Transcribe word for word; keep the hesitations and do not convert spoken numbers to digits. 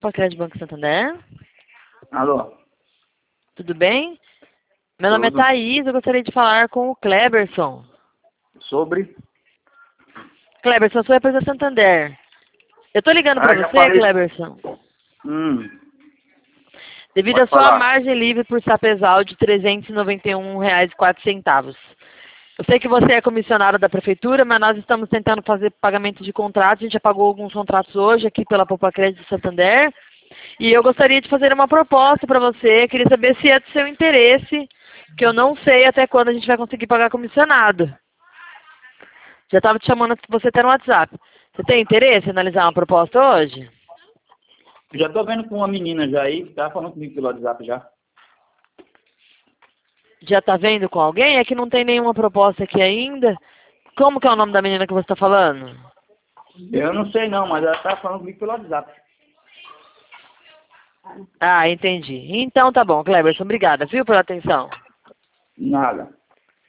Pacred Banco Santander. Alô? Tudo bem? Meu nome é Tudo. Thaís, eu gostaria de falar com o Kleberson. Sobre? Kleberson, sou representante da Santander. Eu tô ligando Ah, pra já você, falei. Kleberson, Hum, devido à pode sua falar. margem livre por Sapezal de trezentos e noventa e um reais e quatro centavos. Eu sei que você é comissionário da prefeitura, mas nós estamos tentando fazer pagamento de contratos. A gente já pagou alguns contratos hoje aqui pela Popacred de Santander. E eu gostaria de fazer uma proposta para você. Queria saber se é do seu interesse, que eu não sei até quando a gente vai conseguir pagar comissionado. Já estava te chamando que você está no WhatsApp. Você tem interesse em analisar uma proposta hoje? Já tô vendo com uma menina já aí, que tá falando comigo pelo WhatsApp já. Já está vendo com alguém? É que não tem nenhuma proposta aqui ainda. Como que é o nome da menina que você está falando? Eu não sei não, mas ela tá falando comigo pelo WhatsApp. Ah, entendi. Então tá bom, Kleberson. Obrigada, viu, pela atenção. Nada.